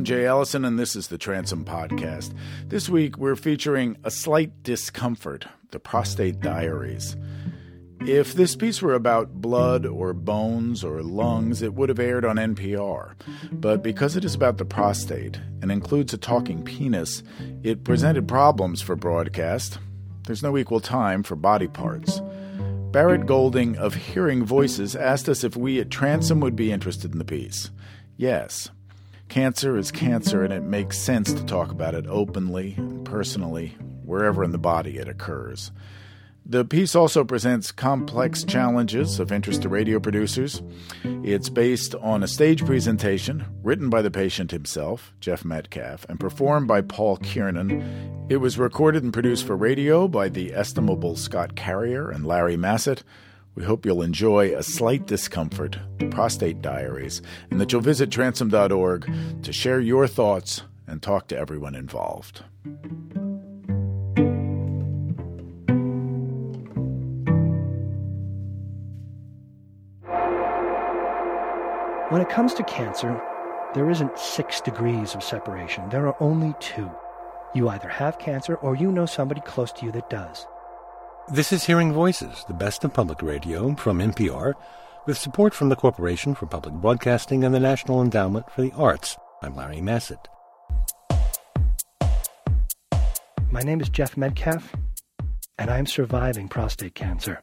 I'm Jay Allison, and this is the Transom Podcast. This week, we're featuring A Slight Discomfort, The Prostate Diaries. If this piece were about blood or bones or lungs, it would have aired on NPR. But because it is about the prostate and includes a talking penis, it presented problems for broadcast. There's no equal time for body parts. Barrett Golding of Hearing Voices asked us if we at Transom would be interested in the piece. Yes. Cancer is cancer, and it makes sense to talk about it openly and personally, wherever in the body it occurs. The piece also presents complex challenges of interest to radio producers. It's based on a stage presentation written by the patient himself, Jeff Metcalf, and performed by Paul Kiernan. It was recorded and produced for radio by the estimable Scott Carrier and Larry Massett. We hope you'll enjoy A Slight Discomfort, The Prostate Diaries, and that you'll visit transom.org to share your thoughts and talk to everyone involved. When it comes to cancer, there isn't 6 degrees of separation. There are only 2. You either have cancer or you know somebody close to you that does. This is Hearing Voices, the best of public radio from NPR, with support from the Corporation for Public Broadcasting and the National Endowment for the Arts. I'm Larry Massett. My name is Jeff Metcalf, and I'm surviving prostate cancer.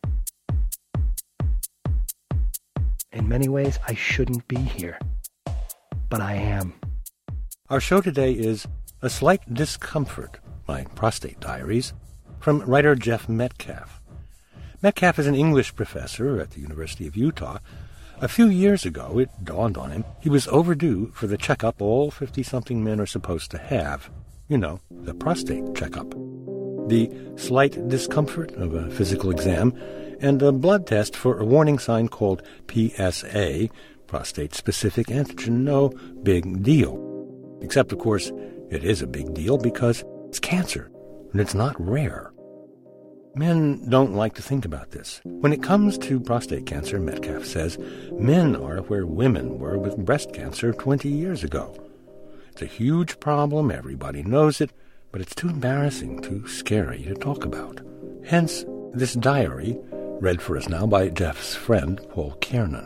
In many ways, I shouldn't be here, but I am. Our show today is A Slight Discomfort, My Prostate Diaries, from writer Jeff Metcalf. Metcalf is an English professor at the University of Utah. A few years ago, it dawned on him he was overdue for the checkup all 50-something men are supposed to have. You know, the prostate checkup. The slight discomfort of a physical exam and a blood test for a warning sign called PSA, prostate-specific antigen. No big deal. Except, of course, it is a big deal because it's cancer, and it's not rare. Men don't like to think about this. When it comes to prostate cancer, Metcalf says, men are where women were with breast cancer 20 years ago. It's a huge problem, everybody knows it, but it's too embarrassing, too scary to talk about. Hence, this diary, read for us now by Jeff's friend, Paul Kiernan.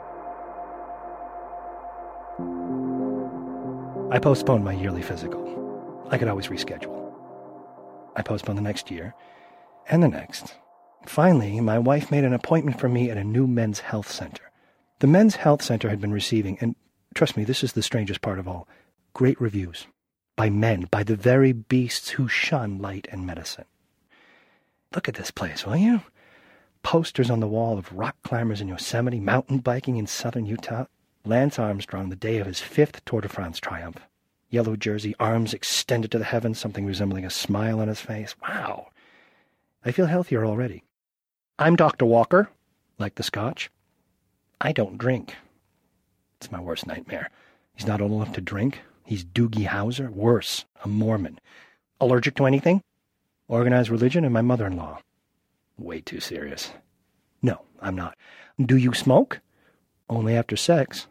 I postponed my yearly physical. I could always reschedule. I postponed the next year, and the next. Finally, my wife made an appointment for me at a new men's health center. The men's health center had been receiving, and trust me, this is the strangest part of all, great reviews. By men, by the very beasts who shun light and medicine. Look at this place, will you? Posters on the wall of rock climbers in Yosemite, mountain biking in southern Utah, Lance Armstrong the day of his 5th Tour de France triumph. Yellow jersey, arms extended to the heavens, something resembling a smile on his face. Wow. I feel healthier already. I'm Dr. Walker, like the Scotch. I don't drink. It's my worst nightmare. He's not old enough to drink. He's Doogie Howser. Worse, a Mormon. Allergic to anything? Organized religion and my mother-in-law. Way too serious. No, I'm not. Do you smoke? Only after sex.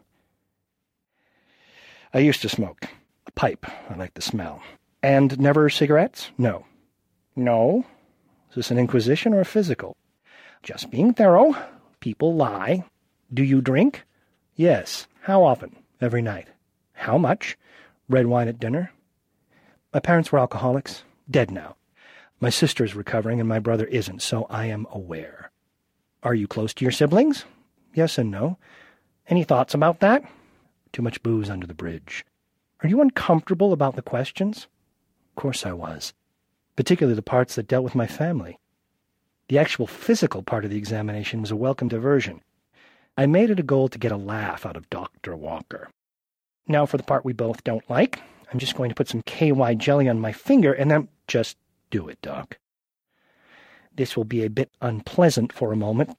I used to smoke. A pipe. I like the smell. And never cigarettes? No. No? Is this an inquisition or a physical? Just being thorough. People lie. Do you drink? Yes. How often? Every night. How much? Red wine at dinner. My parents were alcoholics. Dead now. My sister is recovering and my brother isn't, so I am aware. Are you close to your siblings? Yes and no. Any thoughts about that? Too much booze under the bridge. Are you uncomfortable about the questions? Of course I was. Particularly the parts that dealt with my family. The actual physical part of the examination was a welcome diversion. I made it a goal to get a laugh out of Dr. Walker. Now for the part we both don't like. I'm just going to put some KY jelly on my finger and then just do it, Doc. This will be a bit unpleasant for a moment.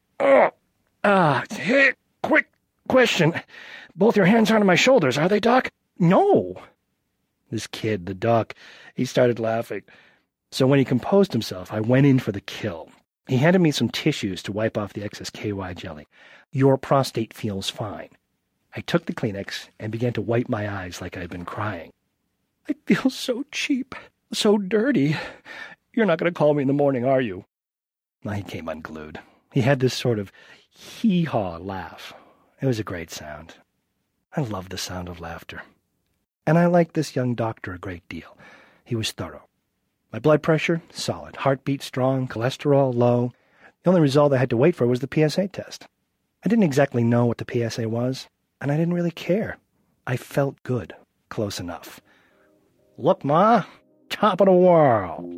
Quick question. Both your hands are on my shoulders, are they, Doc? No. This kid, the doc, he started laughing. So when he composed himself, I went in for the kill. He handed me some tissues to wipe off the excess KY jelly. Your prostate feels fine. I took the Kleenex and began to wipe my eyes like I'd been crying. I feel so cheap, so dirty. You're not going to call me in the morning, are you? He came unglued. He had this sort of hee-haw laugh. It was a great sound. I love the sound of laughter. And I liked this young doctor a great deal. He was thorough. My blood pressure, solid. Heartbeat strong. Cholesterol, low. The only result I had to wait for was the PSA test. I didn't exactly know what the PSA was, and I didn't really care. I felt good. Close enough. Look, Ma, top of the world.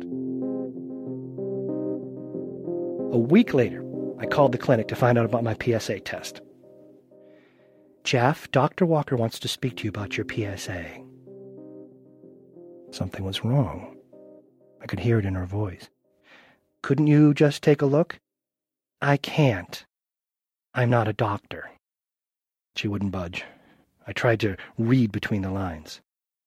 A week later, I called the clinic to find out about my PSA test. Jeff, Dr. Walker wants to speak to you about your PSA. Something was wrong. I could hear it in her voice. Couldn't you just take a look? I can't. I'm not a doctor. She wouldn't budge. I tried to read between the lines.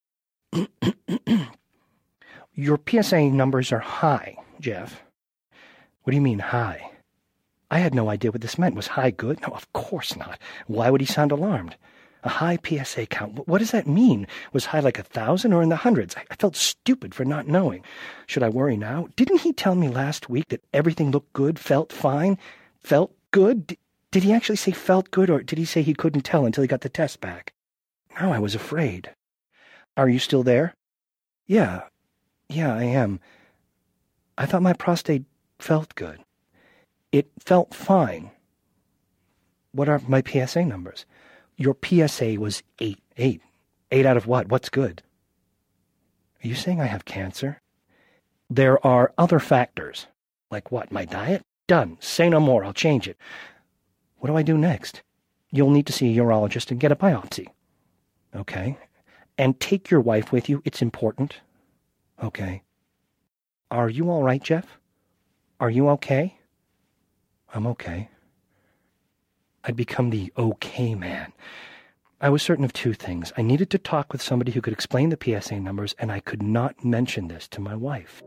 Your PSA numbers are high, Jeff. What do you mean, high? I had no idea what this meant. Was high good? No, of course not. Why would he sound alarmed? A high PSA count. What does that mean? Was high like 1,000 or in the hundreds? I felt stupid for not knowing. Should I worry now? Didn't he tell me last week that everything looked good, felt fine? Felt good? Did he actually say felt good, or did he say he couldn't tell until he got the test back? Now I was afraid. Are you still there? Yeah, I am. I thought my prostate felt good. It felt fine. What are my PSA numbers? Your PSA was 8. 8 out of what? What's good? Are you saying I have cancer? There are other factors. Like what? My diet? Done. Say no more. I'll change it. What do I do next? You'll need to see a urologist and get a biopsy. Okay. And take your wife with you. It's important. Okay. Are you all right, Jeff? Are you okay? I'm okay. I'd become the okay man. I was certain of two things. I needed to talk with somebody who could explain the PSA numbers, and I could not mention this to my wife.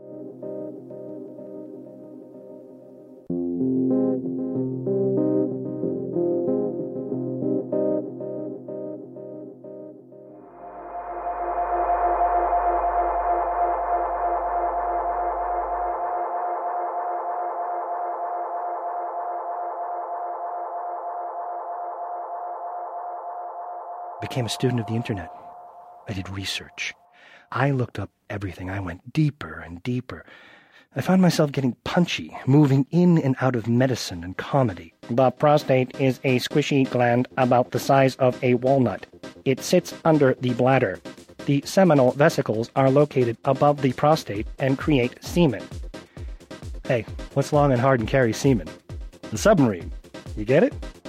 I became a student of the internet. I did research. I looked up everything. I went deeper and deeper. I found myself getting punchy, moving in and out of medicine and comedy. The prostate is a squishy gland about the size of a walnut. It sits under the bladder. The seminal vesicles are located above the prostate and create semen. Hey, what's long and hard and carries semen? The submarine. You get it?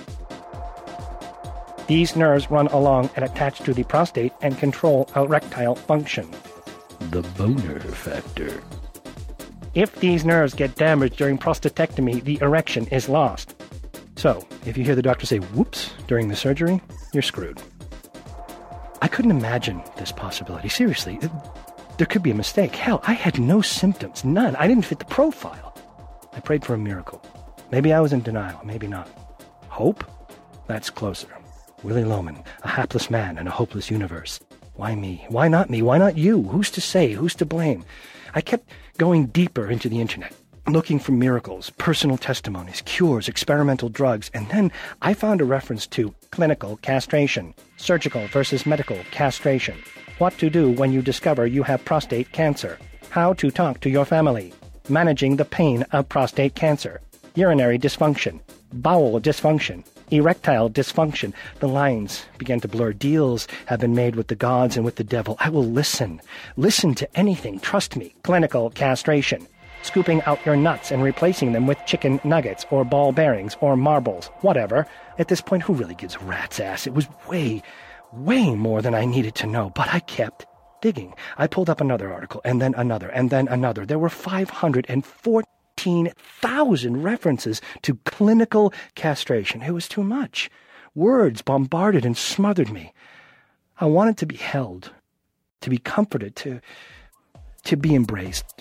These nerves run along and attach to the prostate and control erectile function. The boner factor. If these nerves get damaged during prostatectomy, the erection is lost. So, if you hear the doctor say, whoops, during the surgery, you're screwed. I couldn't imagine this possibility. Seriously, there could be a mistake. Hell, I had no symptoms, none. I didn't fit the profile. I prayed for a miracle. Maybe I was in denial, maybe not. Hope? That's closer. Willy Loman, a hapless man in a hopeless universe. Why me? Why not me? Why not you? Who's to say? Who's to blame? I kept going deeper into the internet, looking for miracles, personal testimonies, cures, experimental drugs, and then I found a reference to clinical castration, surgical versus medical castration, what to do when you discover you have prostate cancer, how to talk to your family, managing the pain of prostate cancer, urinary dysfunction, bowel dysfunction, erectile dysfunction. The lines began to blur. Deals have been made with the gods and with the devil. I will listen. Listen to anything. Trust me. Clinical castration. Scooping out your nuts and replacing them with chicken nuggets or ball bearings or marbles. Whatever. At this point, who really gives a rat's ass? It was way more than I needed to know. But I kept digging. I pulled up another article, and then another, and then another. There were 514,000 references to clinical castration. It was too much. Words bombarded and smothered me. I wanted to be held, to be comforted, to be embraced.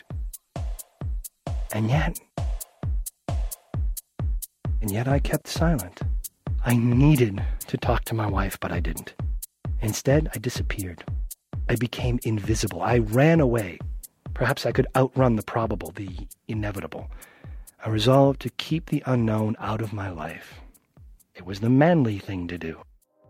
And yet I kept silent. I needed to talk to my wife, but I didn't. Instead, I disappeared. I became invisible. I ran away. Perhaps I could outrun the probable, the inevitable. I resolved to keep the unknown out of my life. It was the manly thing to do.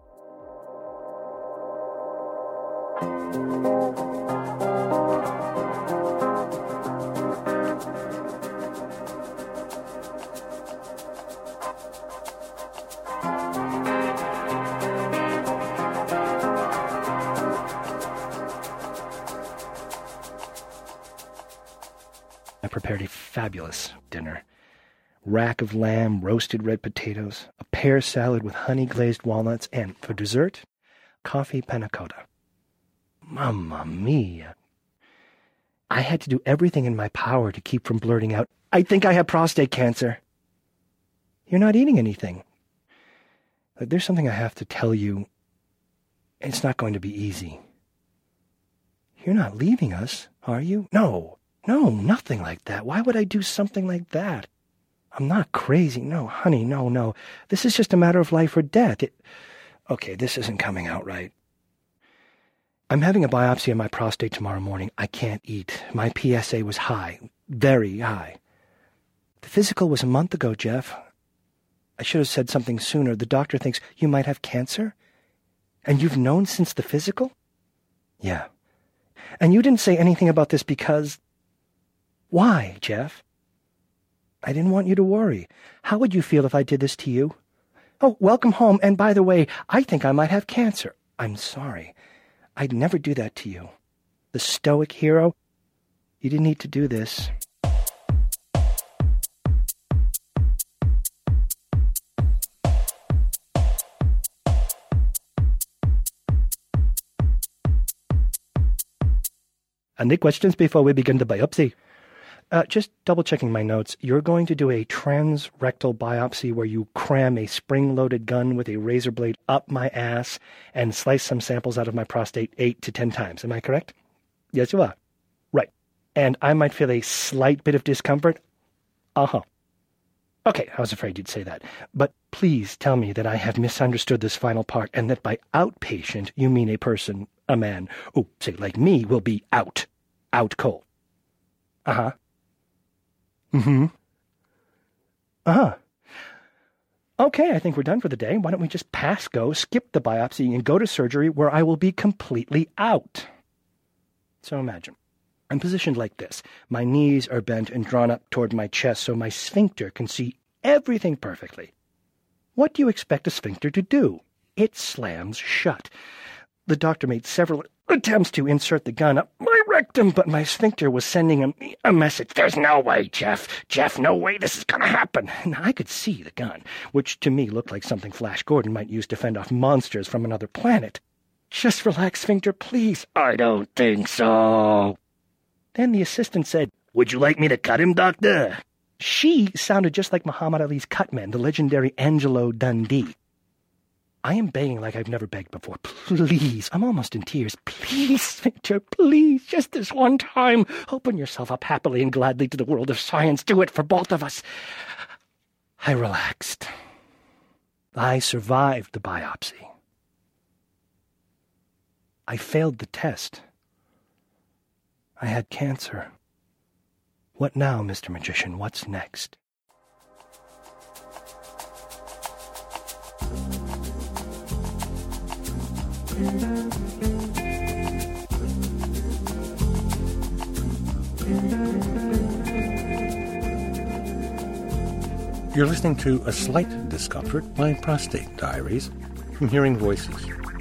I prepared a fabulous dinner. Rack of lamb, roasted red potatoes, a pear salad with honey-glazed walnuts, and, for dessert, coffee panna cotta. Mamma mia. I had to do everything in my power to keep from blurting out, "I think I have prostate cancer." You're not eating anything. There's something I have to tell you. It's not going to be easy. You're not leaving us, are you? No, nothing like that. Why would I do something like that? I'm not crazy. No, honey, no. This is just a matter of life or death. Okay, this isn't coming out right. I'm having a biopsy of my prostate tomorrow morning. I can't eat. My PSA was high, very high. The physical was a month ago, Jeff. I should have said something sooner. The doctor thinks you might have cancer? And you've known since the physical? Yeah. And you didn't say anything about this because... Why, Jeff? I didn't want you to worry. How would you feel if I did this to you? Oh, welcome home. And by the way, I think I might have cancer. I'm sorry. I'd never do that to you. The stoic hero. You didn't need to do this. Any questions before we begin the biopsy? Just double-checking my notes. You're going to do a transrectal biopsy where you cram a spring-loaded gun with a razor blade up my ass and slice some samples out of my prostate 8 to 10 times. Am I correct? Yes, you are. Right. And I might feel a slight bit of discomfort? Uh-huh. Okay, I was afraid you'd say that. But please tell me that I have misunderstood this final part and that by outpatient you mean a person, a man, say like me, will be out cold. Uh-huh. Mm-hmm. Uh-huh. Okay, I think we're done for the day. Why don't we just pass go, skip the biopsy, and go to surgery where I will be completely out? So imagine. I'm positioned like this. My knees are bent and drawn up toward my chest so my sphincter can see everything perfectly. What do you expect a sphincter to do? It slams shut. The doctor made several attempts to insert the gun up my rectum, but my sphincter was sending a message. There's no way, Jeff, no way this is going to happen. And I could see the gun, which to me looked like something Flash Gordon might use to fend off monsters from another planet. Just relax, sphincter, please. I don't think so. Then the assistant said, "Would you like me to cut him, doctor?" She sounded just like Muhammad Ali's cutman, the legendary Angelo Dundee. I am begging like I've never begged before. Please, I'm almost in tears. Please, sphincter, please, just this one time. Open yourself up happily and gladly to the world of science. Do it for both of us. I relaxed. I survived the biopsy. I failed the test. I had cancer. What now, Mr. Magician? What's next? You're listening to A Slight Discomfort, my Prostate Diaries, from Hearing Voices.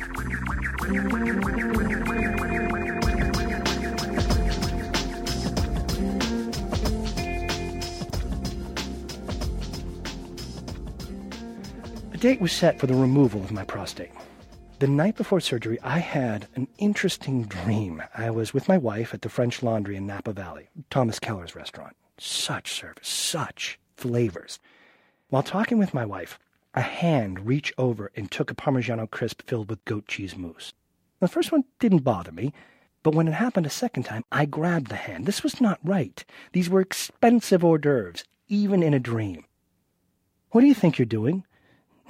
A date was set for the removal of my prostate. The night before surgery, I had an interesting dream. I was with my wife at the French Laundry in Napa Valley, Thomas Keller's restaurant. Such service, such flavors. While talking with my wife, a hand reached over and took a Parmigiano crisp filled with goat cheese mousse. The first one didn't bother me, but when it happened a second time, I grabbed the hand. This was not right. These were expensive hors d'oeuvres, even in a dream. "What do you think you're doing?"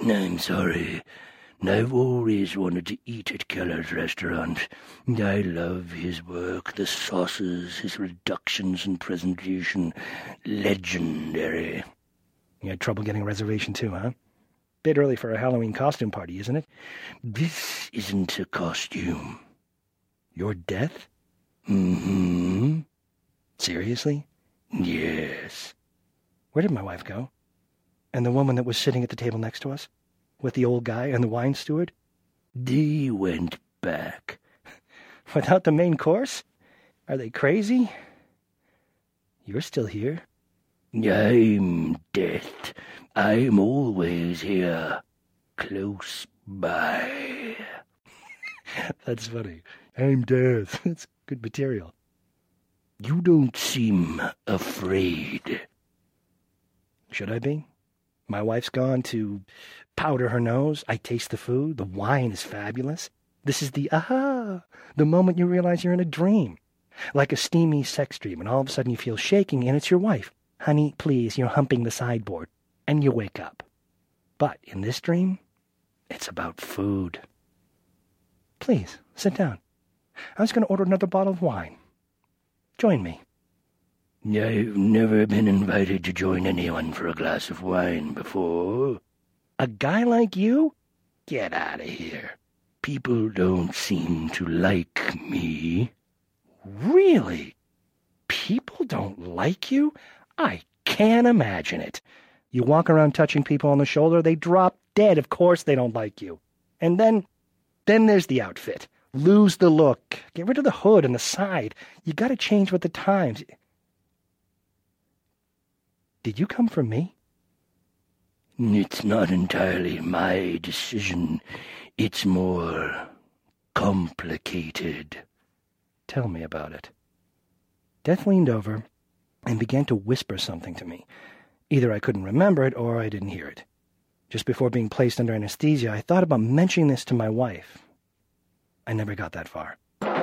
I'm sorry. I've always wanted to eat at Keller's restaurant. I love his work, the sauces, his reductions and presentation. Legendary. You had trouble getting a reservation too, huh? Bit early for a Halloween costume party, isn't it? This isn't a costume. Your death? Mm-hmm. Seriously? Yes. Where did my wife go? And the woman that was sitting at the table next to us? With the old guy and the wine steward? They went back. Without the main course? Are they crazy? You're still here. I'm death. I'm always here. Close by. That's funny. I'm death. It's good material. You don't seem afraid. Should I be? My wife's gone to powder her nose. I taste the food. The wine is fabulous. This is the the moment you realize you're in a dream. Like a steamy sex dream, and all of a sudden you feel shaking, and it's your wife. Honey, please, you're humping the sideboard. And you wake up. But in this dream, it's about food. Please, sit down. I was going to order another bottle of wine. Join me. I've never been invited to join anyone for a glass of wine before. A guy like you? Get out of here. People don't seem to like me. Really? People don't like you? I can't imagine it. You walk around touching people on the shoulder, they drop dead. Of course they don't like you. And then there's the outfit. Lose the look. Get rid of the hood and the side. You gotta change with the times. Did you come for me? It's not entirely my decision. It's more complicated. Tell me about it. Death leaned over and began to whisper something to me. Either I couldn't remember it or I didn't hear it. Just before being placed under anesthesia, I thought about mentioning this to my wife. I never got that far.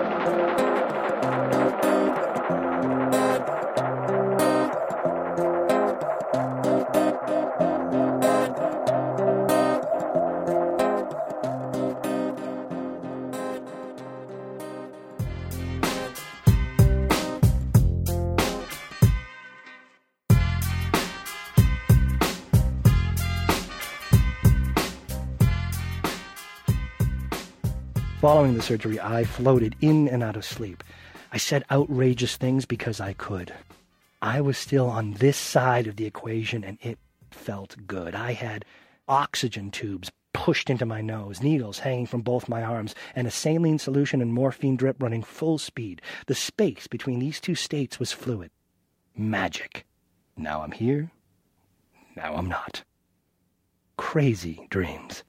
Following the surgery, I floated in and out of sleep. I said outrageous things because I could. I was still on this side of the equation, and it felt good. I had oxygen tubes pushed into my nose, needles hanging from both my arms, and a saline solution and morphine drip running full speed. The space between these two states was fluid. Magic. Now I'm here. Now I'm not. Crazy dreams.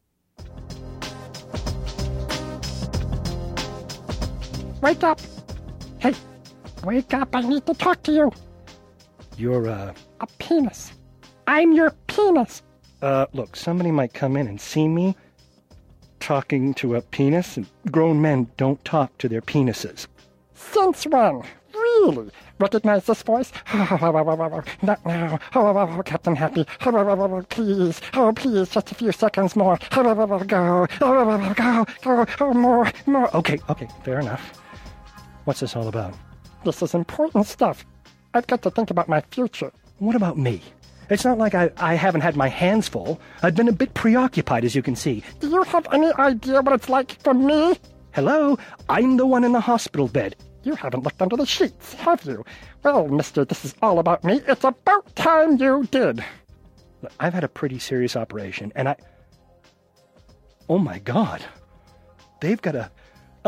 Wake up! Hey, wake up, I need to talk to you! You're, A penis. I'm your penis! Look, somebody might come in and see me talking to a penis, and grown men don't talk to their penises. Since when? Really? Recognize this voice? Not now. Captain Happy. Please. Oh, please, just a few seconds more. Go. Go. More. Okay, fair enough. What's this all about? This is important stuff. I've got to think about my future. What about me? It's not like I haven't had my hands full. I've been a bit preoccupied, as you can see. Do you have any idea what it's like for me? Hello? I'm the one in the hospital bed. You haven't looked under the sheets, have you? Well, mister, this is all about me. It's about time you did. Look, I've had a pretty serious operation, and oh my God. They've got a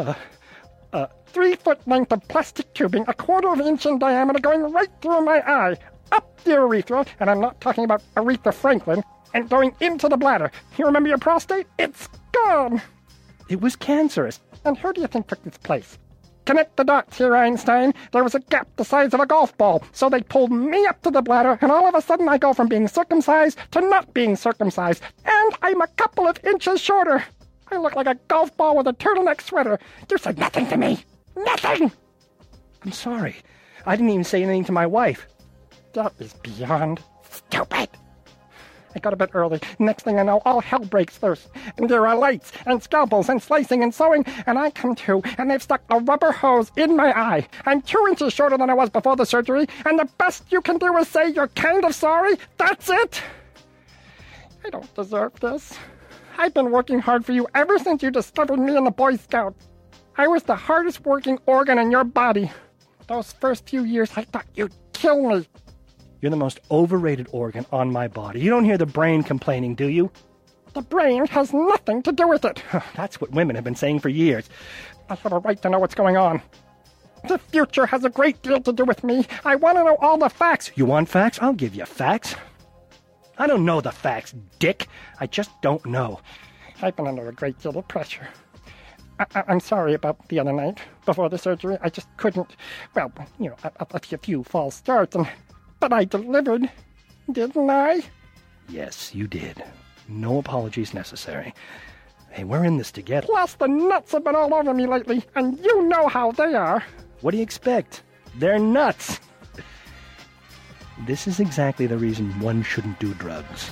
3-foot length of plastic tubing, 1/4 inch in diameter, going right through my eye, up the urethra, and I'm not talking about Aretha Franklin, and going into the bladder. You remember your prostate? It's gone! It was cancerous. And who do you think took this place? Connect the dots here, Einstein. There was a gap the size of a golf ball, so they pulled me up to the bladder, and all of a sudden I go from being circumcised to not being circumcised, and I'm a couple of inches shorter. I look like a golf ball with a turtleneck sweater. You said nothing to me. Nothing! I'm sorry. I didn't even say anything to my wife. That is beyond stupid. I got a bit early. Next thing I know, all hell breaks loose. And there are lights and scalpels and slicing and sewing, and I come to, and they've stuck a rubber hose in my eye. I'm 2 inches shorter than I was before the surgery, and the best you can do is say you're kind of sorry? That's it? I don't deserve this. I've been working hard for you ever since you discovered me in the Boy Scout. I was the hardest working organ in your body. Those first few years, I thought you'd kill me. You're the most overrated organ on my body. You don't hear the brain complaining, do you? The brain has nothing to do with it. That's what women have been saying for years. I have a right to know what's going on. The future has a great deal to do with me. I want to know all the facts. You want facts? I'll give you facts. I don't know the facts, dick. I just don't know. I've been under a great deal of pressure. I'm sorry about the other night, before the surgery. I just couldn't, well, you know, a few false starts, but I delivered, didn't I? Yes, you did. No apologies necessary. Hey, we're in this together. Plus, the nuts have been all over me lately, and you know how they are. What do you expect? They're nuts. This is exactly the reason one shouldn't do drugs.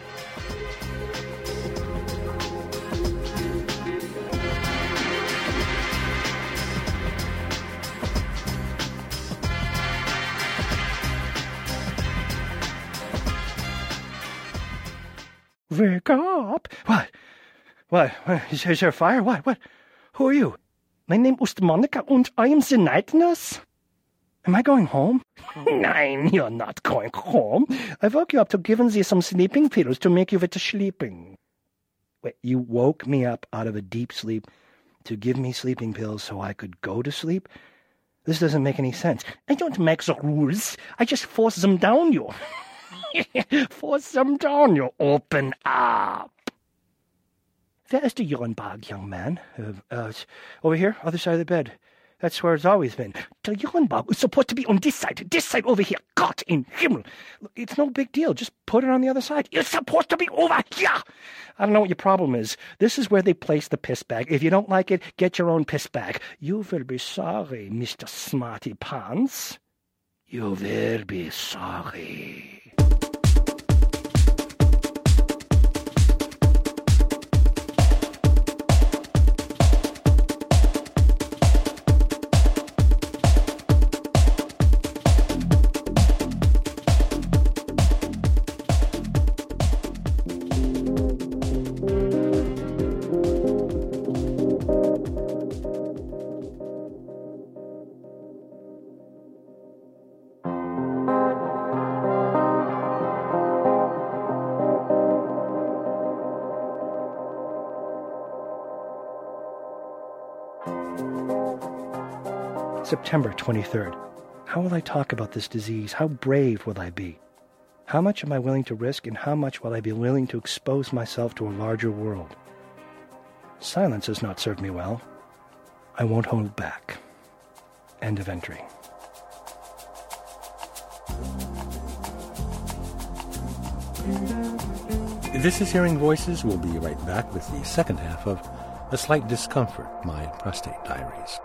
Wake up! What? Is there a fire? What? Who are you? My name is Monica, and I am the night nurse. Am I going home? Nein, you're not going home. I woke you up to give you some sleeping pills to make you better sleeping. Wait, you woke me up out of a deep sleep to give me sleeping pills so I could go to sleep? This doesn't make any sense. I don't make the rules. I just force them down you. Force them down you. Open up. Where is the urine bag, young man? Over here, other side of the bed. That's where it's always been. The urine bag is supposed to be on this side over here. God in Himmel. Look, it's no big deal. Just put it on the other side. It's supposed to be over here. I don't know what your problem is. This is where they place the piss bag. If you don't like it, get your own piss bag. You will be sorry, Mr. Smarty Pants. You will be sorry. September 23rd. How will I talk about this disease? How brave will I be? How much am I willing to risk, and how much will I be willing to expose myself to a larger world? Silence has not served me well. I won't hold back. End of entry. This is Hearing Voices. We'll be right back with the second half of A Slight Discomfort, My Prostate Diaries.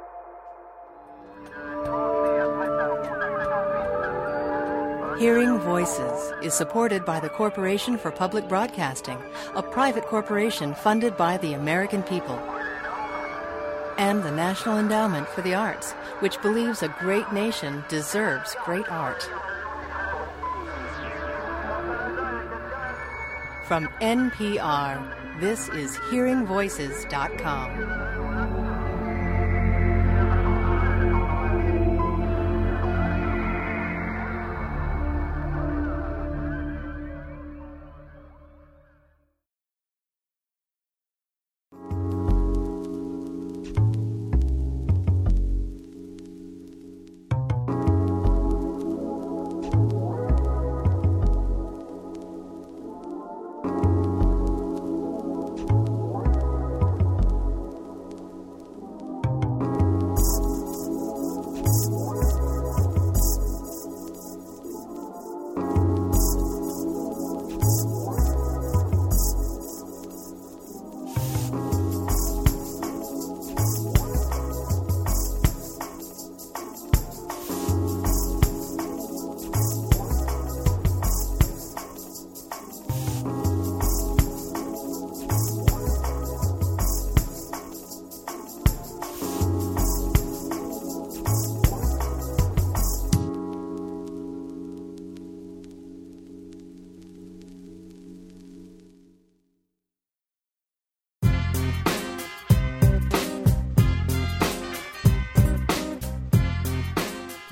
Hearing Voices is supported by the Corporation for Public Broadcasting, a private corporation funded by the American people, and the National Endowment for the Arts, which believes a great nation deserves great art. From NPR, this is HearingVoices.com.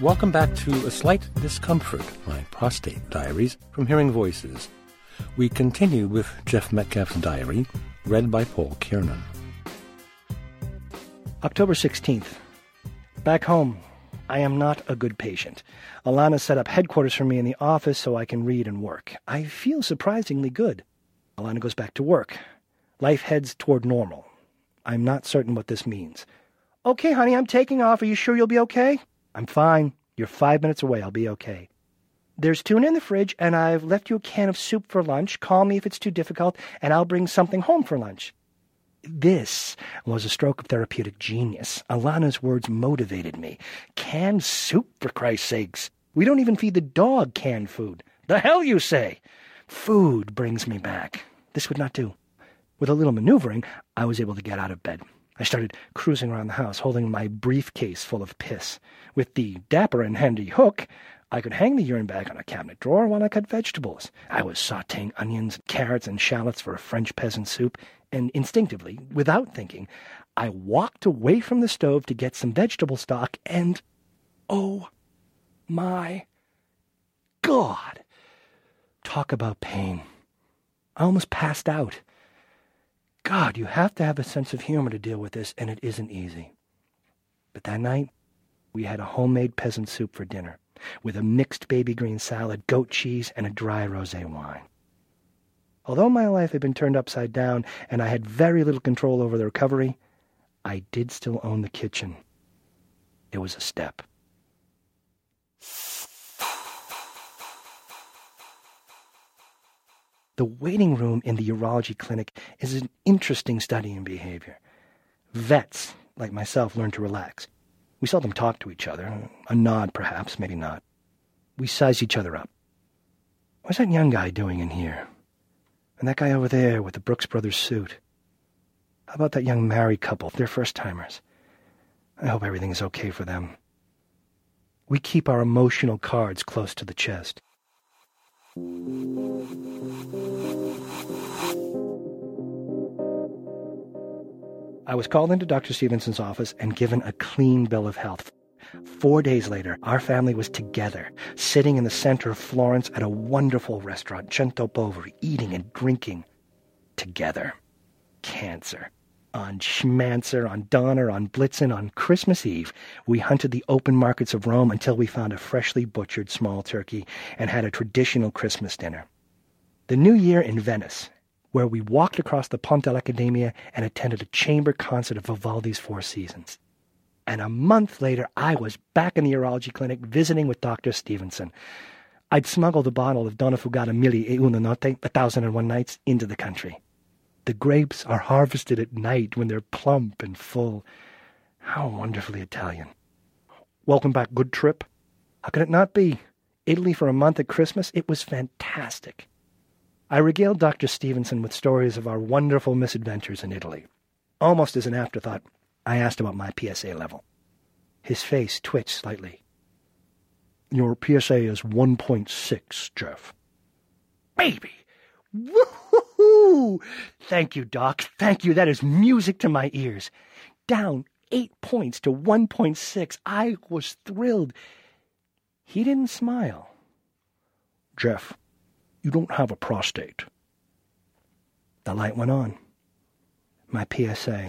Welcome back to A Slight Discomfort, my prostate diaries from Hearing Voices. We continue with Jeff Metcalf's diary, read by Paul Kiernan. October 16th. Back home, I am not a good patient. Alana set up headquarters for me in the office so I can read and work. I feel surprisingly good. Alana goes back to work. Life heads toward normal. I'm not certain what this means. Okay, honey, I'm taking off. Are you sure you'll be okay? I'm fine. You're 5 minutes away. I'll be okay. There's tuna in the fridge, and I've left you a can of soup for lunch. Call me if it's too difficult, and I'll bring something home for lunch. This was a stroke of therapeutic genius. Alana's words motivated me. Canned soup, for Christ's sakes. We don't even feed the dog canned food. The hell you say? Food brings me back. This would not do. With a little maneuvering, I was able to get out of bed. I started cruising around the house, holding my briefcase full of piss. With the dapper and handy hook, I could hang the urine bag on a cabinet drawer while I cut vegetables. I was sautéing onions, carrots, and shallots for a French peasant soup, and instinctively, without thinking, I walked away from the stove to get some vegetable stock, and oh my God! Talk about pain. I almost passed out. God, you have to have a sense of humor to deal with this, and it isn't easy. But that night, we had a homemade peasant soup for dinner, with a mixed baby green salad, goat cheese, and a dry rosé wine. Although my life had been turned upside down, and I had very little control over the recovery, I did still own the kitchen. It was a step. The waiting room in the urology clinic is an interesting study in behavior. Vets, like myself, learn to relax. We seldom talk to each other. A nod, perhaps, maybe not. We size each other up. What's that young guy doing in here? And that guy over there with the Brooks Brothers suit? How about that young married couple? They're first-timers. I hope everything is okay for them. We keep our emotional cards close to the chest. I was called into Dr. Stevenson's office and given a clean bill of health. 4 days later, our family was together, sitting in the center of Florence at a wonderful restaurant, Cento Poveri, eating and drinking together. Cancer. On Schmanzer, on Donner, on Blitzen, on Christmas Eve, we hunted the open markets of Rome until we found a freshly butchered small turkey and had a traditional Christmas dinner. The New Year in Venice, where we walked across the Ponte all'Accademia and attended a chamber concert of Vivaldi's Four Seasons. And a month later, I was back in the urology clinic visiting with Dr. Stevenson. I'd smuggled a bottle of Donna Fugata Mille e Una Notte, 1001 Nights, into the country. The grapes are harvested at night when they're plump and full. How wonderfully Italian. Welcome back, good trip? How could it not be? Italy for a month at Christmas? It was fantastic. I regaled Dr. Stevenson with stories of our wonderful misadventures in Italy. Almost as an afterthought, I asked about my PSA level. His face twitched slightly. Your PSA is 1.6, Jeff. Baby! Woo-hoo-hoo! Thank you, Doc. Thank you. That is music to my ears. Down 8 points to 1.6. I was thrilled. He didn't smile. Jeff, you don't have a prostate. The light went on. My PSA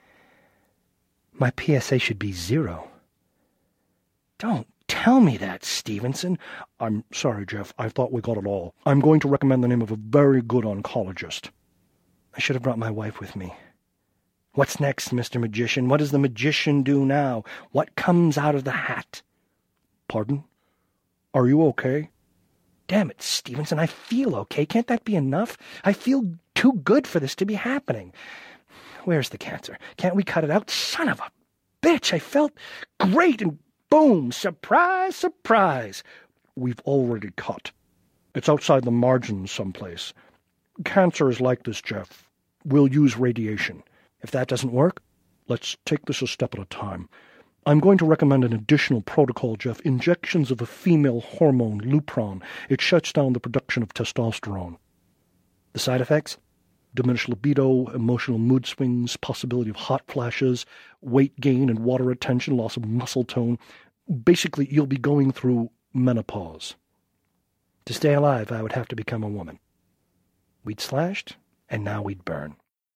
should be 0. Don't tell me that, Stevenson. I'm sorry, Jeff. I thought we got it all. I'm going to recommend the name of a very good oncologist. I should have brought my wife with me. What's next, Mr. Magician? What does the magician do now? What comes out of the hat? Pardon? Are you okay? Damn it, Stevenson, I feel okay. Can't that be enough? I feel too good for this to be happening. Where's the cancer? Can't we cut it out? Son of a bitch, I felt great, and boom, surprise, surprise. We've already cut. It's outside the margins someplace. Cancer is like this, Jeff. We'll use radiation. If that doesn't work, let's take this a step at a time. I'm going to recommend an additional protocol, Jeff. Injections of a female hormone, Lupron. It shuts down the production of testosterone. The side effects? Diminished libido, emotional mood swings, possibility of hot flashes, weight gain and water retention, loss of muscle tone. Basically, you'll be going through menopause. To stay alive, I would have to become a woman. We'd slashed, and now we'd burn.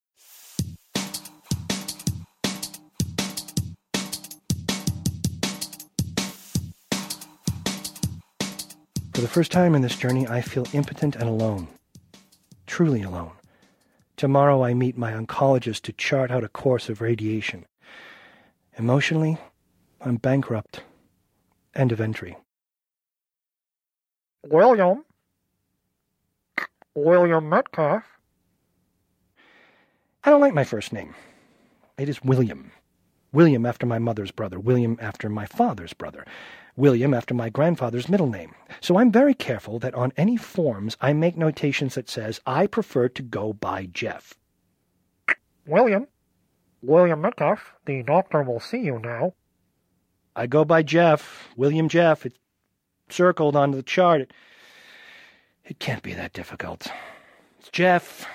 For the first time in this journey, I feel impotent and alone. Truly alone. Tomorrow I meet my oncologist to chart out a course of radiation. Emotionally, I'm bankrupt. End of entry. William Metcalf. I don't like my first name. It is William. William after my mother's brother. William after my father's brother. William after my grandfather's middle name. So I'm very careful that on any forms I make notations that says I prefer to go by Jeff. William Metcalf, the doctor will see you now. I go by Jeff. William Jeff. It's circled onto the chart. It can't be that difficult. It's Jeff.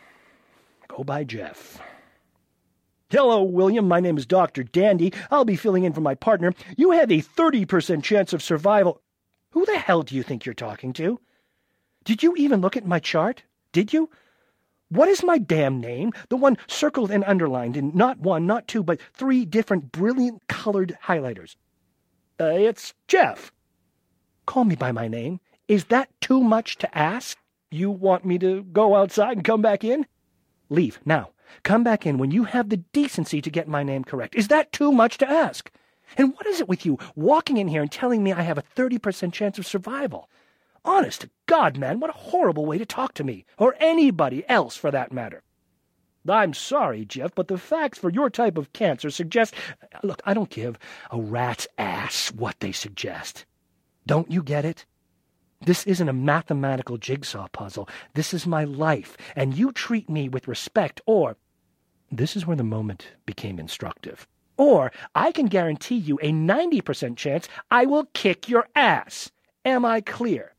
Go by Jeff. Hello, William. My name is Dr. Dandy. I'll be filling in for my partner. You have a 30% chance of survival. Who the hell do you think you're talking to? Did you even look at my chart? Did you? What is my damn name? The one circled and underlined in not one, not two, but 3 different brilliant colored highlighters. It's Jeff. Call me by my name. Is that too much to ask? You want me to go outside and come back in? Leave, now. Come back in when you have the decency to get my name correct. Is that too much to ask? And what is it with you walking in here and telling me I have a 30% chance of survival? Honest to God, man, what a horrible way to talk to me, or anybody else for that matter. I'm sorry, Jeff, but the facts for your type of cancer suggest... Look, I don't give a rat's ass what they suggest. Don't you get it? This isn't a mathematical jigsaw puzzle. This is my life, and you treat me with respect, or... This is where the moment became instructive. Or I can guarantee you a 90% chance I will kick your ass. Am I clear?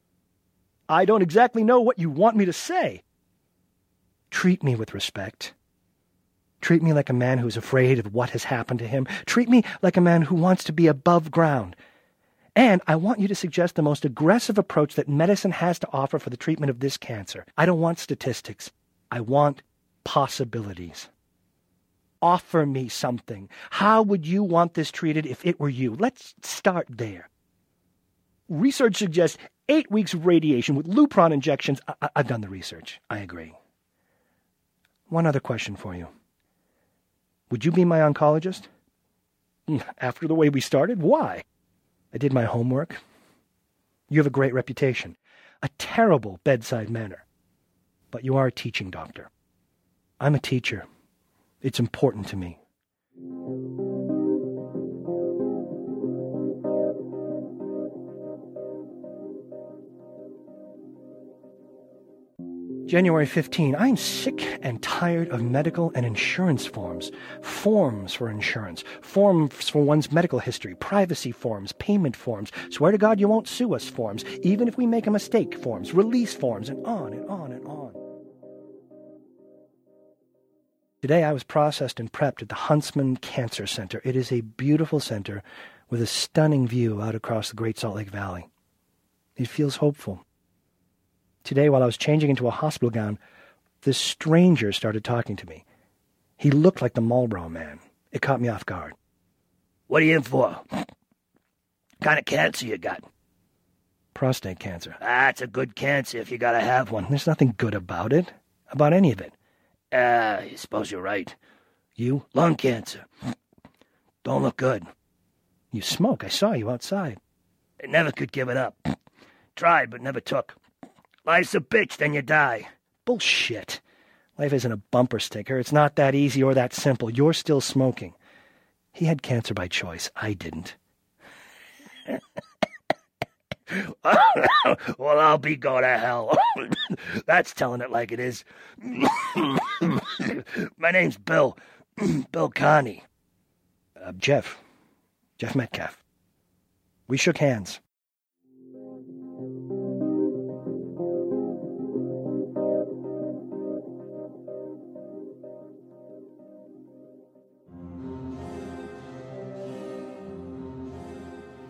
I don't exactly know what you want me to say. Treat me with respect. Treat me like a man who's afraid of what has happened to him. Treat me like a man who wants to be above ground. And I want you to suggest the most aggressive approach that medicine has to offer for the treatment of this cancer. I don't want statistics. I want possibilities. Offer me something. How would you want this treated if it were you? Let's start there. Research suggests 8 weeks of radiation with Lupron injections. I've done the research. I agree. One other question for you. Would you be my oncologist? After the way we started? Why? I did my homework. You have a great reputation. A terrible bedside manner. But you are a teaching doctor. I'm a teacher. It's important to me. January 15. I'm sick and tired of medical and insurance forms. Forms for insurance. Forms for one's medical history. Privacy forms. Payment forms. Swear to God you won't sue us forms. Even if we make a mistake forms. Release forms. And on and on and on. Today I was processed and prepped at the Huntsman Cancer Center. It is a beautiful center with a stunning view out across the Great Salt Lake Valley. It feels hopeful. Today, while I was changing into a hospital gown, this stranger started talking to me. He looked like the Marlboro Man. It caught me off guard. What are you in for? What kind of cancer you got? Prostate cancer. It's a good cancer if you gotta have one. There's nothing good about it. About any of it. I suppose you're right. You? Lung cancer. Don't look good. You smoke. I saw you outside. I never could give it up. Tried, but never took. Life's a bitch, then you die. Bullshit. Life isn't a bumper sticker. It's not that easy or that simple. You're still smoking. He had cancer by choice. I didn't. Well, I'll be going to hell. That's telling it like it is. My name's Bill. Bill Connie. Jeff Metcalf. We shook hands.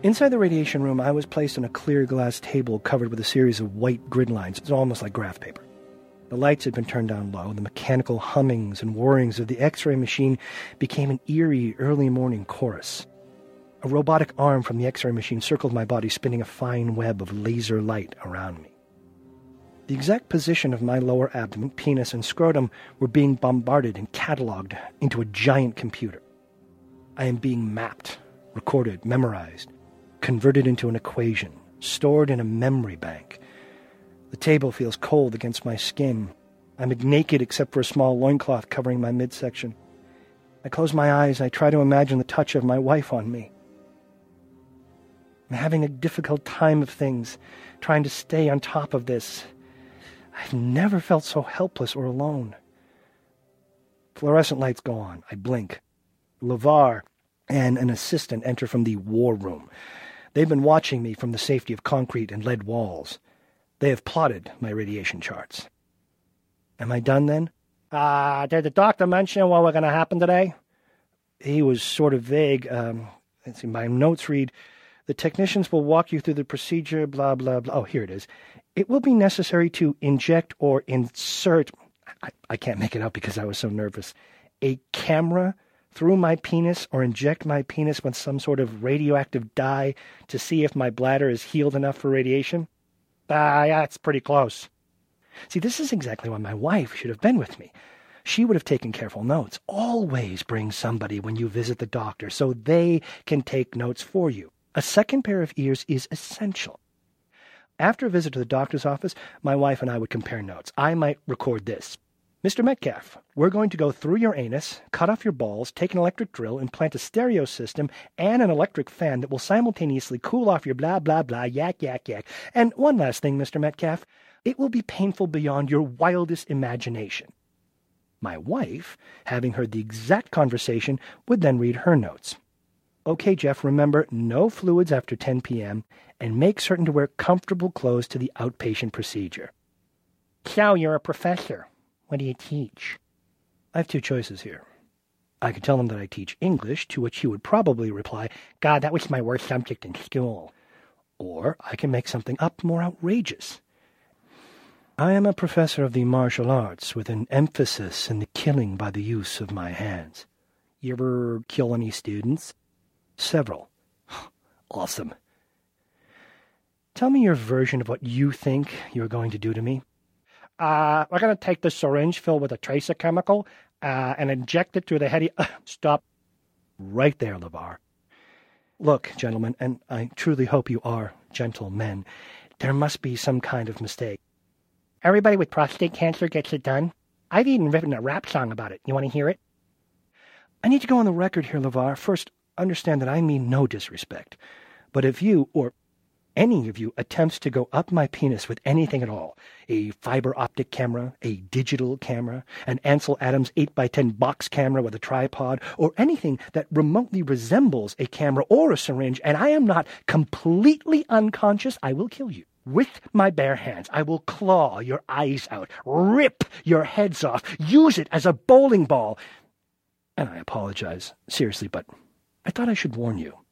Inside the radiation room, I was placed on a clear glass table covered with a series of white grid lines. It's almost like graph paper. The lights had been turned down low. The mechanical hummings and whirrings of the X-ray machine became an eerie early morning chorus. A robotic arm from the X-ray machine circled my body, spinning a fine web of laser light around me. The exact position of my lower abdomen, penis, and scrotum were being bombarded and catalogued into a giant computer. I am being mapped, recorded, memorized, converted into an equation, stored in a memory bank. The table feels cold against my skin. I'm naked except for a small loincloth covering my midsection. I close my eyes. I try to imagine the touch of my wife on me. I'm having a difficult time of things, trying to stay on top of this. I've never felt so helpless or alone. Fluorescent lights go on. I blink. LeVar and an assistant enter from the war room. They've been watching me from the safety of concrete and lead walls. They have plotted my radiation charts. Am I done then? Did the doctor mention what was going to happen today? He was sort of vague. Let's see, my notes read, the technicians will walk you through the procedure, blah, blah, blah. Oh, here it is. It will be necessary to inject or insert, I can't make it out because I was so nervous, a camera through my penis or inject my penis with some sort of radioactive dye to see if my bladder is healed enough for radiation. Yeah, it's pretty close. See, this is exactly why my wife should have been with me. She would have taken careful notes. Always bring somebody when you visit the doctor so they can take notes for you. A second pair of ears is essential. After a visit to the doctor's office, my wife and I would compare notes. I might record this. Mr. Metcalf, we're going to go through your anus, cut off your balls, take an electric drill, implant a stereo system, and an electric fan that will simultaneously cool off your blah, blah, blah, yak, yak, yak. And one last thing, Mr. Metcalf, it will be painful beyond your wildest imagination. My wife, having heard the exact conversation, would then read her notes. Okay, Jeff, remember, no fluids after 10 p.m., and make certain to wear comfortable clothes to the outpatient procedure. So, you're a professor. What do you teach? I have two choices here. I could tell him that I teach English, to which he would probably reply, God, that was my worst subject in school. Or I can make something up more outrageous. I am a professor of the martial arts with an emphasis in the killing by the use of my hands. You ever kill any students? Several. Awesome. Tell me your version of what you think you're going to do to me. We're going to take the syringe filled with a tracer chemical and inject it through the head. Stop. Right there, LeVar. Look, gentlemen, and I truly hope you are gentlemen, there must be some kind of mistake. Everybody with prostate cancer gets it done. I've even written a rap song about it. You want to hear it? I need to go on the record here, LeVar. First, understand that I mean no disrespect. But if you, or any of you, attempts to go up my penis with anything at all, a fiber optic camera, a digital camera, an Ansel Adams 8x10 box camera with a tripod, or anything that remotely resembles a camera or a syringe, and I am not completely unconscious, I will kill you. With my bare hands, I will claw your eyes out, rip your heads off, use it as a bowling ball. And I apologize, seriously, but I thought I should warn you.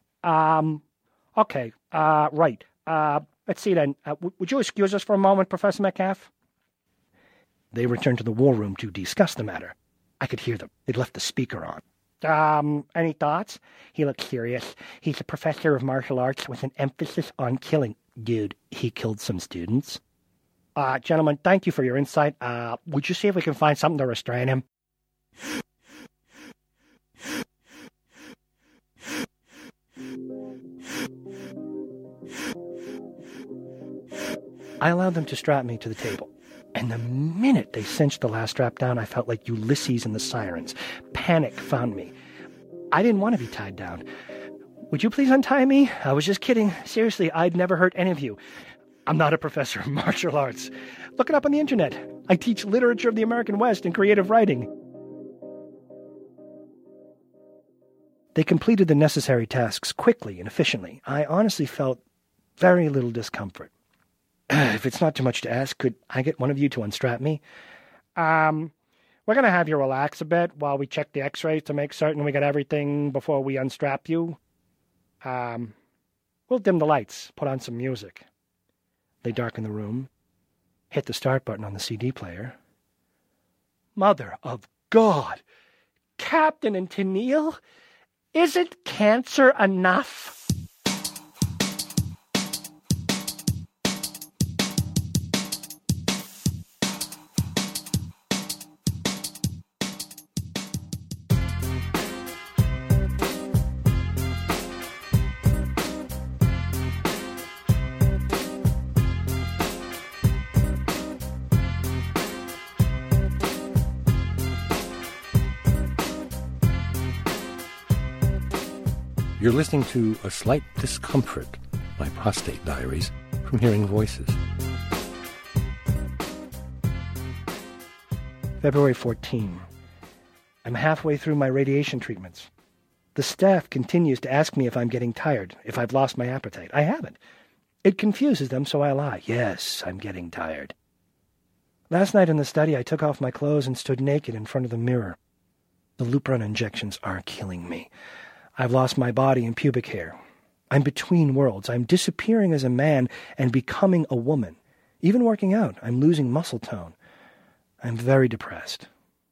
Okay, right. Let's see then. Would you excuse us for a moment, Professor Metcalf? They returned to the war room to discuss the matter. I could hear them. They'd left the speaker on. Any thoughts? He looks serious. He's a professor of martial arts with an emphasis on killing. Dude, he killed some students. Gentlemen, thank you for your insight. Would you see if we can find something to restrain him? I allowed them to strap me to the table. And the minute they cinched the last strap down, I felt like Ulysses and the Sirens. Panic found me. I didn't want to be tied down. Would you please untie me? I was just kidding. Seriously, I'd never hurt any of you. I'm not a professor of martial arts. Look it up on the internet. I teach literature of the American West and creative writing. They completed the necessary tasks quickly and efficiently. I honestly felt very little discomfort. If it's not too much to ask, could I get one of you to unstrap me? We're going to have you relax a bit while we check the x-rays to make certain we got everything before we unstrap you. We'll dim the lights, put on some music. They darken the room, hit the start button on the CD player. Mother of God! Captain and Tennille? Isn't cancer enough? You're listening to A Slight Discomfort, my Prostate Diaries, from Hearing Voices. February 14. I'm halfway through my radiation treatments. The staff continues to ask me if I'm getting tired, if I've lost my appetite. I haven't. It confuses them, so I lie. Yes, I'm getting tired. Last night in the study, I took off my clothes and stood naked in front of the mirror. The Lupron injections are killing me. I've lost my body and pubic hair. I'm between worlds. I'm disappearing as a man and becoming a woman. Even working out, I'm losing muscle tone. I'm very depressed.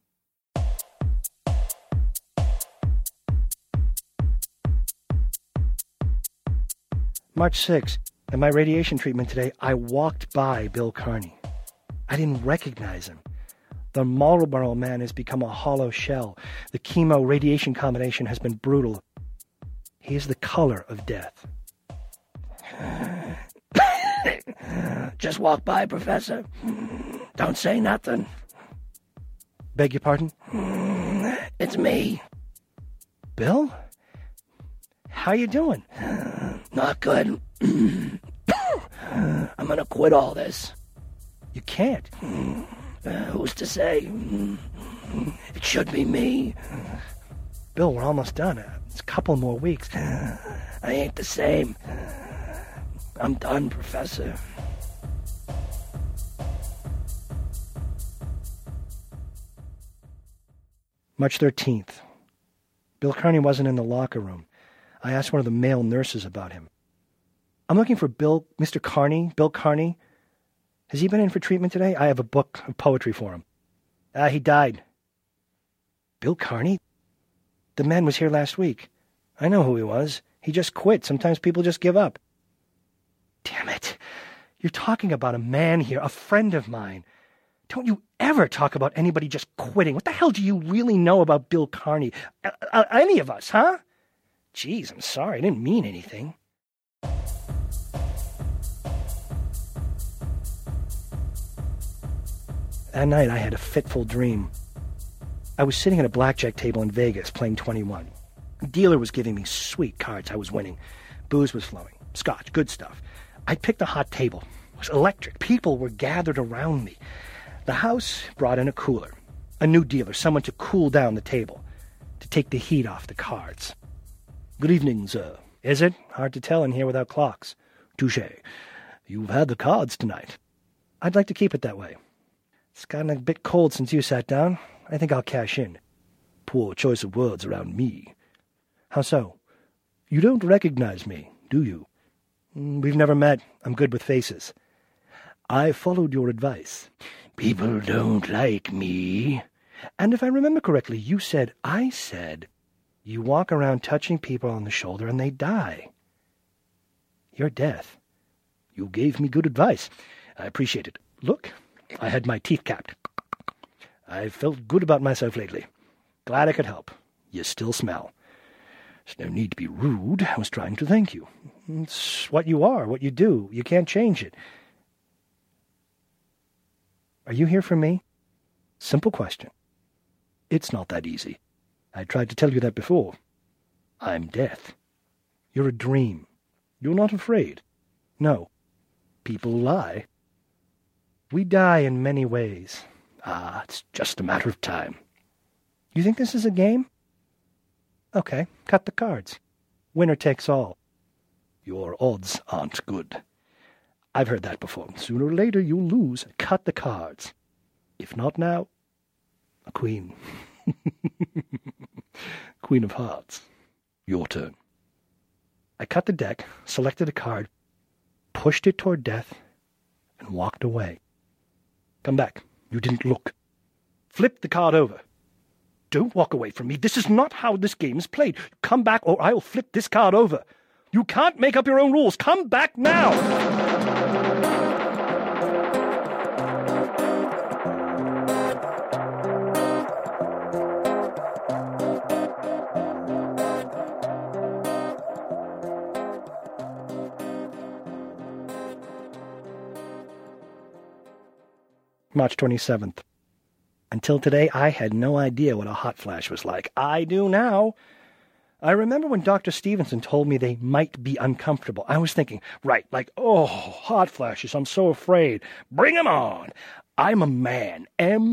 March 6th, at my radiation treatment today, I walked by Bill Carney. I didn't recognize him. The Marlboro Man has become a hollow shell. The chemo-radiation combination has been brutal. He is the color of death. Just walk by, Professor. Don't say nothing. Beg your pardon? It's me. Bill? How you doing? Not good. I'm gonna quit all this. You can't. Who's to say? It should be me. Bill, we're almost done. It's a couple more weeks. I ain't the same. I'm done, Professor. March 13th. Bill Carney wasn't in the locker room. I asked one of the male nurses about him. I'm looking for Mr. Carney, Bill Carney. Has he been in for treatment today? I have a book of poetry for him. He died. Bill Carney? The man was here last week. I know who he was. He just quit. Sometimes people just give up. Damn it. You're talking about a man here, a friend of mine. Don't you ever talk about anybody just quitting. What the hell do you really know about Bill Carney? Any of us, huh? Jeez, I'm sorry. I didn't mean anything. That night, I had a fitful dream. I was sitting at a blackjack table in Vegas playing 21. The dealer was giving me sweet cards. I was winning. Booze was flowing. Scotch, good stuff. I picked a hot table. It was electric. People were gathered around me. The house brought in a cooler. A new dealer, someone to cool down the table, to take the heat off the cards. Good evening, sir. Is it? Hard to tell in here without clocks. Touché. You've had the cards tonight. I'd like to keep it that way. It's gotten a bit cold since you sat down. I think I'll cash in. Poor choice of words around me. How so? You don't recognize me, do you? We've never met. I'm good with faces. I followed your advice. People don't like me. And if I remember correctly, I said, you walk around touching people on the shoulder and they die. You're death. You gave me good advice. I appreciate it. Look, I had my teeth capped. I've felt good about myself lately. Glad I could help. You still smell. There's no need to be rude. I was trying to thank you. It's what you are, what you do. You can't change it. Are you here for me? Simple question. It's not that easy. I tried to tell you that before. I'm death. You're a dream. You're not afraid. No. People lie. We die in many ways. It's just a matter of time. You think this is a game? Okay, cut the cards. Winner takes all. Your odds aren't good. I've heard that before. Sooner or later you'll lose. Cut the cards. If not now, a queen. Queen of Hearts. Your turn. I cut the deck, selected a card, pushed it toward death, and walked away. Come back. You didn't look. Flip the card over. Don't walk away from me. This is not how this game is played. Come back or I'll flip this card over. You can't make up your own rules. Come back now! March 27th. Until today, I had no idea what a hot flash was like. I do now. I remember when Dr. Stevenson told me they might be uncomfortable. I was thinking, right, like, oh, hot flashes, I'm so afraid. Bring 'em on. I'm a man,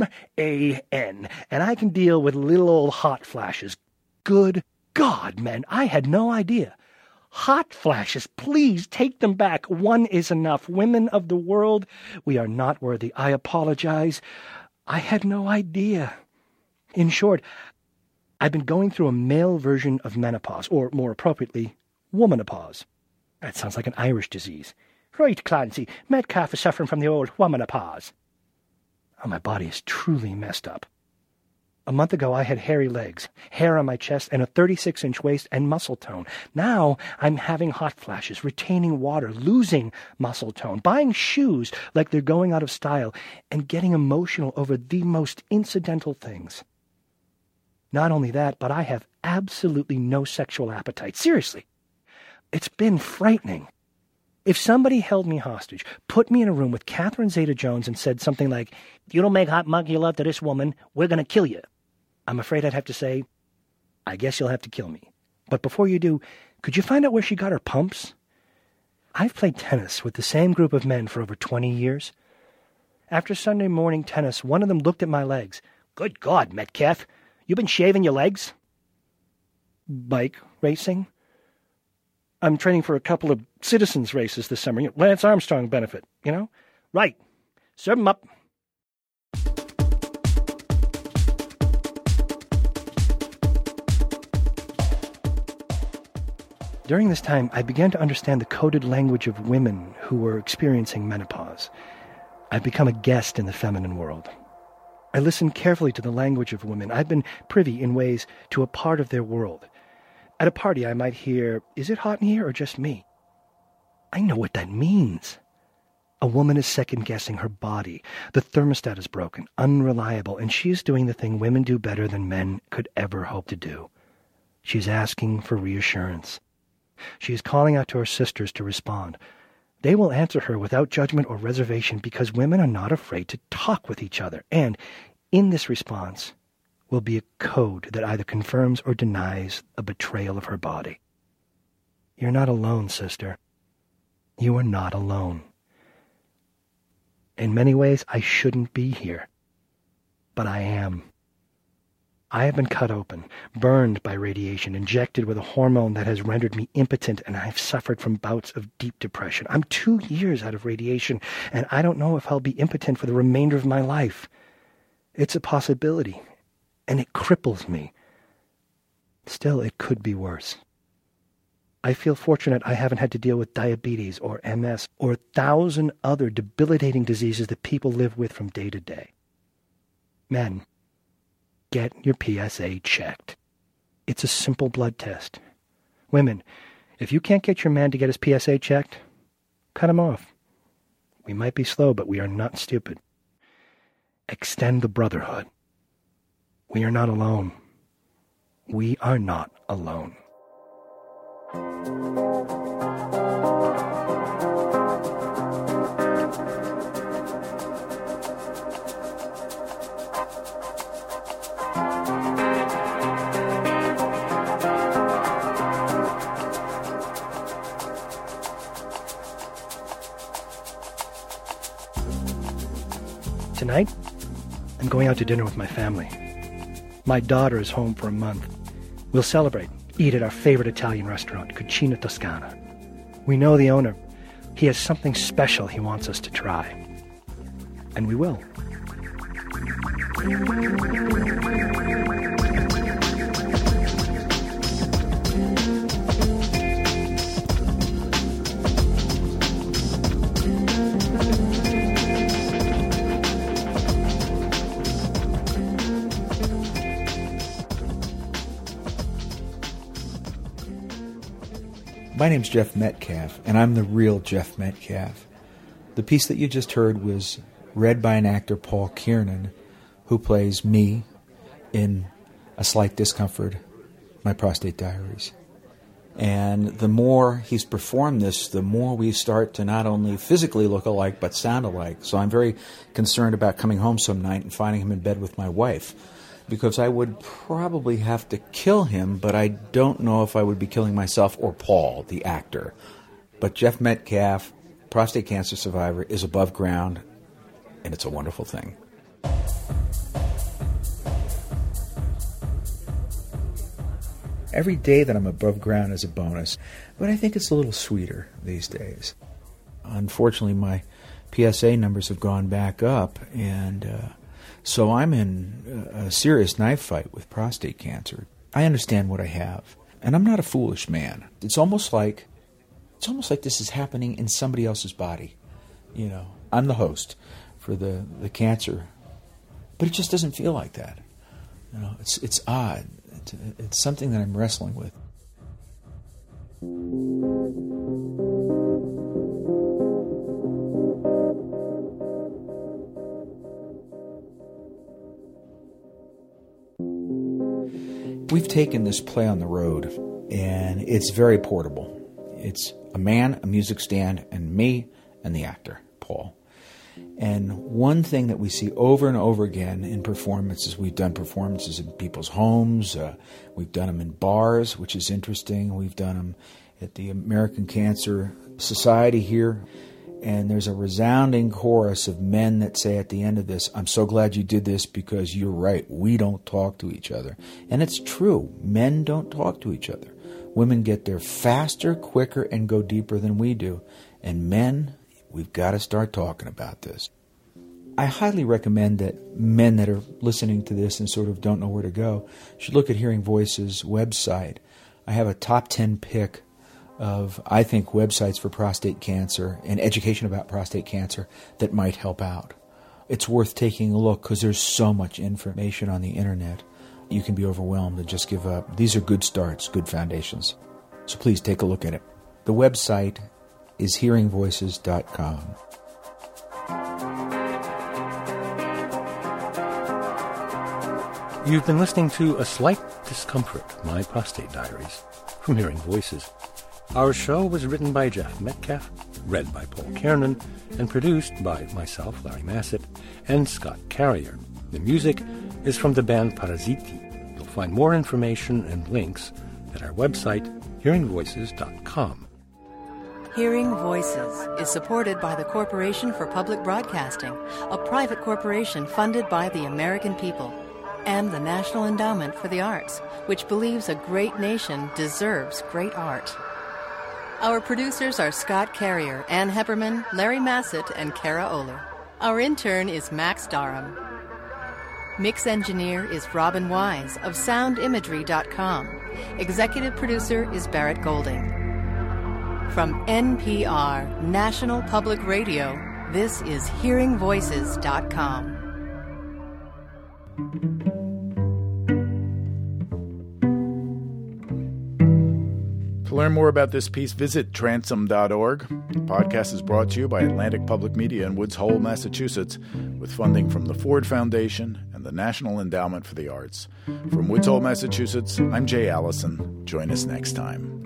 M-A-N, and I can deal with little old hot flashes. Good God, man, I had no idea. Hot flashes, please take them back. One is enough. Women of the world, we are not worthy. I apologize. I had no idea. In short, I've been going through a male version of menopause, or more appropriately, womanopause. That sounds like an Irish disease. Right, Clancy, Metcalf is suffering from the old womanopause. Oh, my body is truly messed up. A month ago, I had hairy legs, hair on my chest, and a 36-inch waist and muscle tone. Now, I'm having hot flashes, retaining water, losing muscle tone, buying shoes like they're going out of style, and getting emotional over the most incidental things. Not only that, but I have absolutely no sexual appetite. Seriously. It's been frightening. If somebody held me hostage, put me in a room with Catherine Zeta-Jones and said something like, "If you don't make hot monkey love to this woman, we're going to kill you," I'm afraid I'd have to say, "I guess you'll have to kill me. But before you do, could you find out where she got her pumps?" I've played tennis with the same group of men for over 20 years. After Sunday morning tennis, one of them looked at my legs. "Good God, Metcalf, you been shaving your legs?" Bike racing? I'm training for a couple of citizens races this summer. Lance Armstrong benefit, you know? Right. Serve 'em up. During this time, I began to understand the coded language of women who were experiencing menopause. I've become a guest in the feminine world. I listened carefully to the language of women. I've been privy in ways to a part of their world. At a party, I might hear, "Is it hot in here or just me?" I know what that means. A woman is second-guessing her body. The thermostat is broken, unreliable, and she is doing the thing women do better than men could ever hope to do. She's asking for reassurance. She is calling out to her sisters to respond. They will answer her without judgment or reservation because women are not afraid to talk with each other. And in this response will be a code that either confirms or denies a betrayal of her body. You're not alone, sister. You are not alone. In many ways, I shouldn't be here. But I am. I have been cut open, burned by radiation, injected with a hormone that has rendered me impotent, and I've suffered from bouts of deep depression. I'm 2 years out of radiation, and I don't know if I'll be impotent for the remainder of my life. It's a possibility, and it cripples me. Still, it could be worse. I feel fortunate I haven't had to deal with diabetes or MS or 1,000 other debilitating diseases that people live with from day to day. Men, get your PSA checked. It's a simple blood test. Women, if you can't get your man to get his PSA checked, cut him off. We might be slow, but we are not stupid. Extend the brotherhood. We are not alone. We are not alone. Tonight, I'm going out to dinner with my family. My daughter is home for a month. We'll celebrate, eat at our favorite Italian restaurant, Cucina Toscana. We know the owner. He has something special he wants us to try. And we will. My name's Jeff Metcalf, and I'm the real Jeff Metcalf. The piece that you just heard was read by an actor, Paul Kiernan, who plays me in A Slight Discomfort, My Prostate Diaries. And the more he's performed this, the more we start to not only physically look alike, but sound alike. So I'm very concerned about coming home some night and finding him in bed with my wife, because I would probably have to kill him, but I don't know if I would be killing myself or Paul, the actor. But Jeff Metcalf, prostate cancer survivor, is above ground, and it's a wonderful thing. Every day that I'm above ground is a bonus, but I think it's a little sweeter these days. Unfortunately, my PSA numbers have gone back up, and so I'm in a serious knife fight with prostate cancer. I understand what I have, and I'm not a foolish man. It's almost like this is happening in somebody else's body. You know, I'm the host for the cancer, but it just doesn't feel like that. You know, it's odd. It's something that I'm wrestling with. We've taken this play on the road, and it's very portable. It's a man, a music stand, and me, and the actor, Paul. And one thing that we see over and over again in performances, we've done performances in people's homes, we've done them in bars, which is interesting. We've done them at the American Cancer Society here. And there's a resounding chorus of men that say at the end of this, "I'm so glad you did this because you're right, we don't talk to each other." And it's true. Men don't talk to each other. Women get there faster, quicker, and go deeper than we do. And men, we've got to start talking about this. I highly recommend that men that are listening to this and sort of don't know where to go should look at Hearing Voices website. I have a top 10 pick of, I think, websites for prostate cancer and education about prostate cancer that might help out. It's worth taking a look because there's so much information on the internet. You can be overwhelmed and just give up. These are good starts, good foundations. So please take a look at it. The website is hearingvoices.com. You've been listening to A Slight Discomfort, My Prostate Diaries, from Hearing Voices. Our show was written by Jeff Metcalf, read by Paul Kiernan, and produced by myself, Larry Massett, and Scott Carrier. The music is from the band Parasiti. You'll find more information and links at our website, hearingvoices.com. Hearing Voices is supported by the Corporation for Public Broadcasting, a private corporation funded by the American people, and the National Endowment for the Arts, which believes a great nation deserves great art. Our producers are Scott Carrier, Ann Hepperman, Larry Massett, and Kara Oler. Our intern is Max Darham. Mix engineer is Robin Wise of soundimagery.com. Executive producer is Barrett Golding. From NPR, National Public Radio, this is hearingvoices.com. To learn more about this piece, visit transom.org. The podcast is brought to you by Atlantic Public Media in Woods Hole, Massachusetts, with funding from the Ford Foundation and the National Endowment for the Arts. From Woods Hole, Massachusetts, I'm Jay Allison. Join us next time.